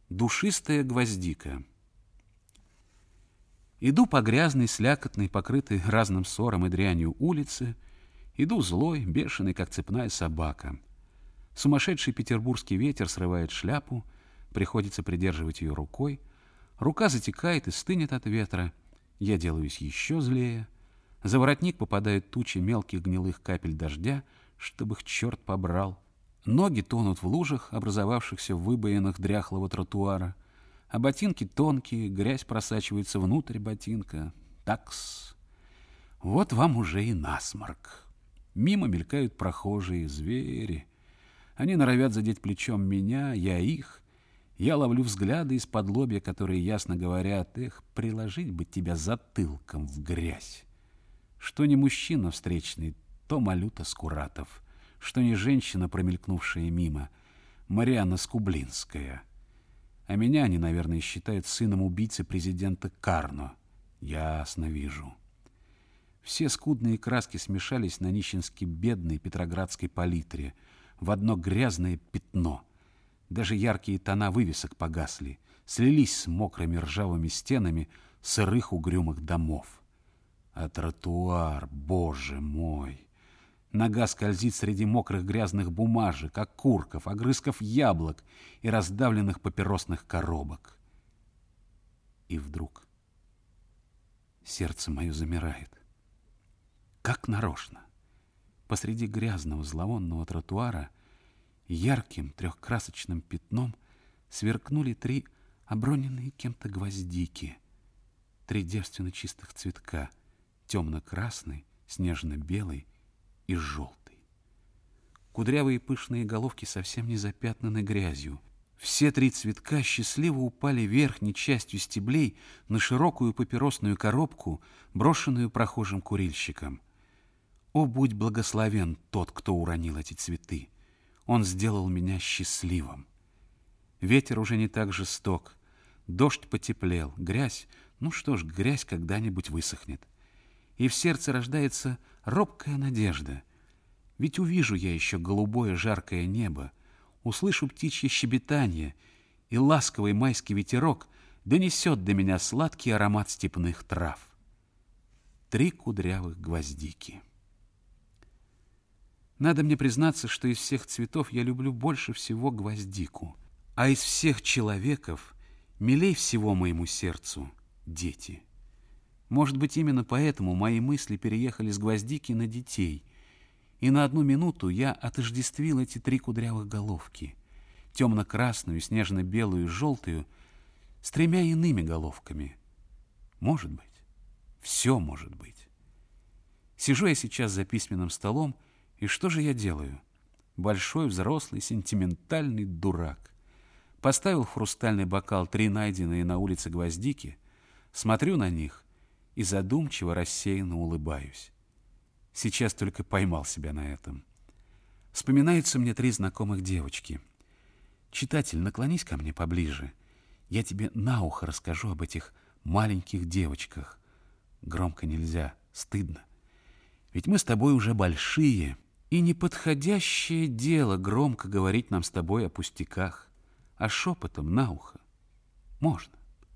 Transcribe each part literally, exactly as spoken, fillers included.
Душистая гвоздика. Иду по грязной, слякотной, покрытой разным ссором и дрянью улице, иду злой, бешеный, как цепная собака. Сумасшедший петербургский ветер срывает шляпу, приходится придерживать ее рукой. Рука затекает и стынет от ветра. Я делаюсь еще злее. За воротник попадают тучи мелких гнилых капель дождя, чтобы их черт побрал. Ноги тонут в лужах, образовавшихся в выбоинах дряхлого тротуара, а ботинки тонкие, грязь просачивается внутрь ботинка. Такс. Вот вам уже и насморк. Мимо мелькают прохожие звери. Они норовят задеть плечом меня, я их. Я ловлю взгляды из-под лобья, которые ясно говорят: эх, приложить бы тебя затылком в грязь. Что не мужчина встречный, то Малюта Скуратов. Что не женщина, промелькнувшая мимо, Марианна Скублинская. А меня они, наверное, считают сыном убийцы президента Карно. Ясно вижу. Все скудные краски смешались на нищенски бедной петроградской палитре в одно грязное пятно. Даже яркие тона вывесок погасли, слились с мокрыми ржавыми стенами сырых угрюмых домов. А тротуар, боже мой! Нога скользит среди мокрых грязных бумажек, окурков, огрызков яблок и раздавленных папиросных коробок. И вдруг сердце мое замирает. Как нарочно. Посреди грязного зловонного тротуара ярким трехкрасочным пятном сверкнули три оброненные кем-то гвоздики. Три девственно чистых цветка, темно-красный, снежно-белый и желтый. Кудрявые пышные головки совсем не запятнаны грязью. Все три цветка счастливо упали верхней частью стеблей на широкую папиросную коробку, брошенную прохожим курильщиком. О, будь благословен тот, кто уронил эти цветы! Он сделал меня счастливым. Ветер уже не так жесток, дождь потеплел, грязь, ну что ж, грязь когда-нибудь высохнет. И в сердце рождается робкая надежда. Ведь увижу я еще голубое жаркое небо, услышу птичье щебетание, и ласковый майский ветерок донесет до меня сладкий аромат степных трав. Три кудрявых гвоздики. Надо мне признаться, что из всех цветов я люблю больше всего гвоздику, а из всех человеков милей всего моему сердцу дети. Может быть, именно поэтому мои мысли переехали с гвоздики на детей, и на одну минуту я отождествил эти три кудрявых головки, темно-красную, снежно-белую и желтую, с тремя иными головками. Может быть, все может быть. Сижу я сейчас за письменным столом, и что же я делаю? Большой, взрослый, сентиментальный дурак. Поставил в хрустальный бокал три найденные на улице гвоздики, смотрю на них и задумчиво, рассеянно улыбаюсь. Сейчас только поймал себя на этом. Вспоминаются мне три знакомых девочки. Читатель, наклонись ко мне поближе. Я тебе на ухо расскажу об этих маленьких девочках. Громко нельзя, стыдно. Ведь мы с тобой уже большие, и неподходящее дело громко говорить нам с тобой о пустяках, а шепотом на ухо можно.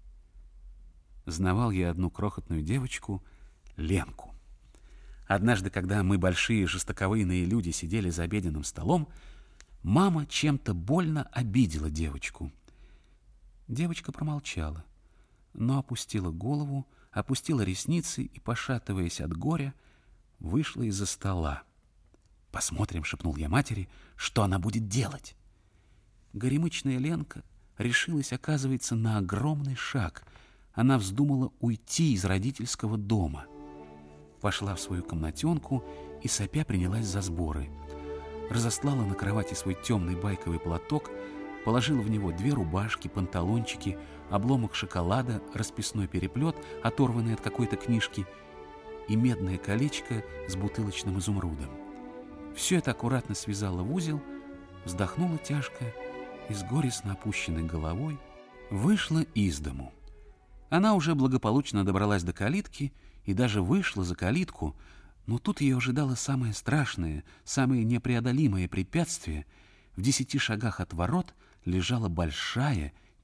Знавал я одну крохотную девочку, Ленку. Однажды, когда мы, большие жестоковыйные люди, сидели за обеденным столом, мама чем-то больно обидела девочку. Девочка промолчала, но опустила голову, опустила ресницы и, пошатываясь от горя, вышла из-за стола. «Посмотрим», — шепнул я матери, — «что она будет делать». Горемычная Ленка решилась, оказывается, на огромный шаг. Она вздумала уйти из родительского дома. Пошла в свою комнатенку и, сопя, принялась за сборы. Разостлала на кровати свой темный байковый платок, положила в него две рубашки, панталончики, обломок шоколада, расписной переплет, оторванный от какой-то книжки, и медное колечко с бутылочным изумрудом. Все это аккуратно связала в узел, вздохнула тяжко и с горестно опущенной головой вышла из дому. Она уже благополучно добралась до калитки и даже вышла за калитку, но тут ее ожидало самое страшное, самое непреодолимое препятствие. В десяти шагах от ворот лежала большая,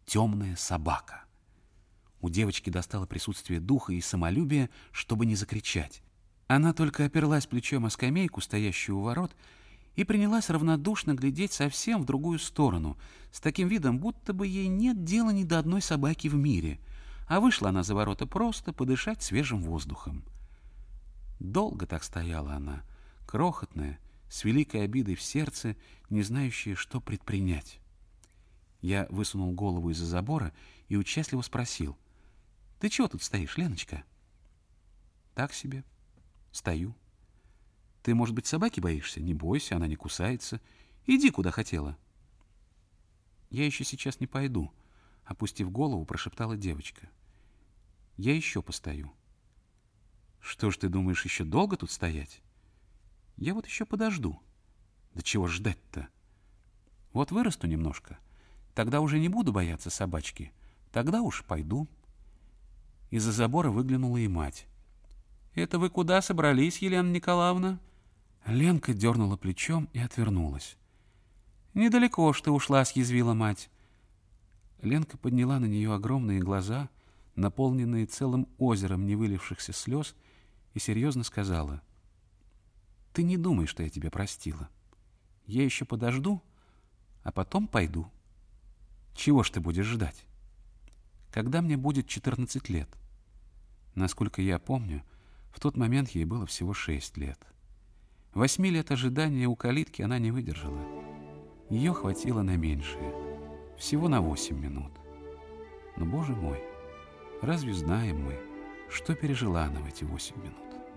темная собака. У девочки достало присутствие духа и самолюбия, чтобы не закричать. Она только оперлась плечом о скамейку, стоящую у ворот, и принялась равнодушно глядеть совсем в другую сторону, с таким видом, будто бы ей нет дела ни до одной собаки в мире, а вышла она за ворота просто подышать свежим воздухом. Долго так стояла она, крохотная, с великой обидой в сердце, не знающая, что предпринять. Я высунул голову из-за забора и участливо спросил: «Ты чего тут стоишь, Леночка?» «Так себе. Стою. Ты, может быть, собаки боишься? Не бойся, она не кусается. Иди, куда хотела». «Я еще сейчас не пойду», — опустив голову, прошептала девочка. «Я еще постою». «Что ж ты думаешь, еще долго тут стоять?» «Я вот еще подожду». «Да чего ждать-то? Вот вырасту немножко, тогда уже не буду бояться собачки, тогда уж пойду». Из-за забора выглянула и мать. «Это вы куда собрались, Елена Николаевна?» Ленка дернула плечом и отвернулась. «Недалеко ж ты ушла», — съязвила мать. Ленка подняла на нее огромные глаза, наполненные целым озером невылившихся слез, и серьезно сказала: «Ты не думай, что я тебя простила. Я еще подожду, а потом пойду. Чего ж ты будешь ждать? Когда мне будет четырнадцать лет?» Насколько я помню, в тот момент ей было всего шесть лет. Восьми лет ожидания у калитки она не выдержала. Ее хватило на меньшее, всего на восемь минут. Но, Боже мой, разве знаем мы, что пережила она в эти восемь минут?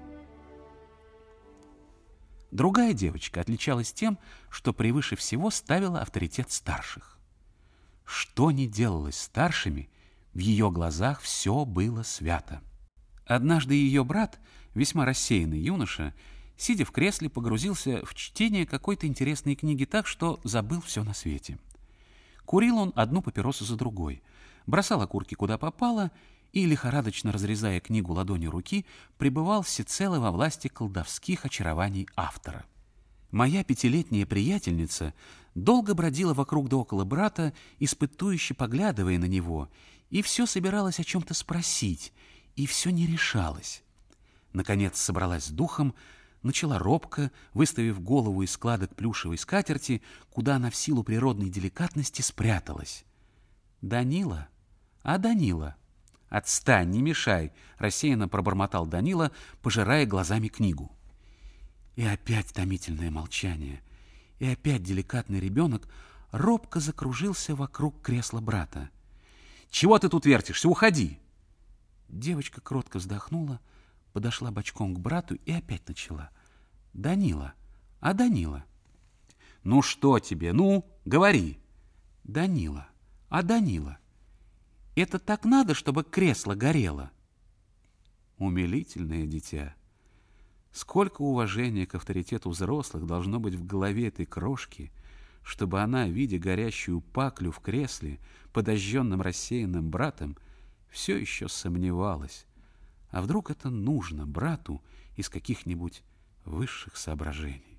Другая девочка отличалась тем, что превыше всего ставила авторитет старших. Что ни делалось старшими, в ее глазах все было свято. Однажды ее брат, весьма рассеянный юноша, сидя в кресле, погрузился в чтение какой-то интересной книги так, что забыл все на свете. Курил он одну папиросу за другой, бросал окурки куда попало и, лихорадочно разрезая книгу ладонью руки, пребывал всецело во власти колдовских очарований автора. Моя пятилетняя приятельница долго бродила вокруг да около брата, испытующе поглядывая на него, и все собиралась о чем-то спросить, и все не решалась. Наконец собралась с духом, начала робко, выставив голову из складок плюшевой скатерти, куда она в силу природной деликатности спряталась. «Данила? А Данила?» «Отстань, не мешай!» — рассеянно пробормотал Данила, пожирая глазами книгу. И опять томительное молчание, и опять деликатный ребенок робко закружился вокруг кресла брата. «Чего ты тут вертишься? Уходи!» Девочка кротко вздохнула, подошла бочком к брату и опять начала. «Данила, а Данила?» «Ну что тебе? Ну, говори!» «Данила, а Данила? Это так надо, чтобы кресло горело?» Умилительное дитя! Сколько уважения к авторитету взрослых должно быть в голове этой крошки, чтобы она, видя горящую паклю в кресле, подожженным рассеянным братом, все еще сомневалась, а вдруг это нужно брату из каких-нибудь высших соображений.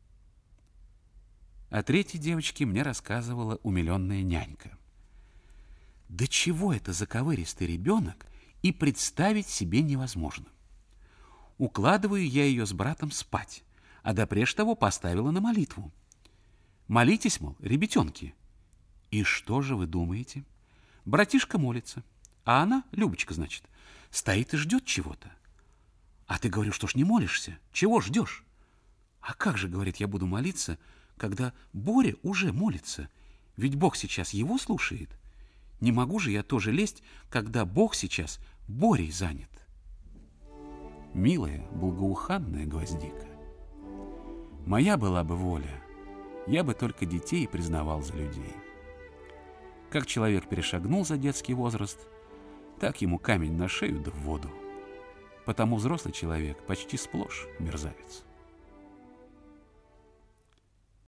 О третьей девочке мне рассказывала умиленная нянька. Да чего это заковыристый ребенок, и представить себе невозможно. Укладываю я ее с братом спать, а допреж того поставила на молитву. Молитесь, мол, ребятенки. И что же вы думаете? Братишка молится, а она, Любочка, значит, стоит и ждет чего-то. А ты, говорю, что ж не молишься? Чего ждешь? А как же, говорит, я буду молиться, когда Боря уже молится? Ведь Бог сейчас его слушает. Не могу же я тоже лезть, когда Бог сейчас Борей занят. Милая, благоуханная гвоздика, моя была бы воля, я бы только детей признавал за людей. Как человек перешагнул за детский возраст, так ему камень на шею да в воду. Потому взрослый человек почти сплошь мерзавец.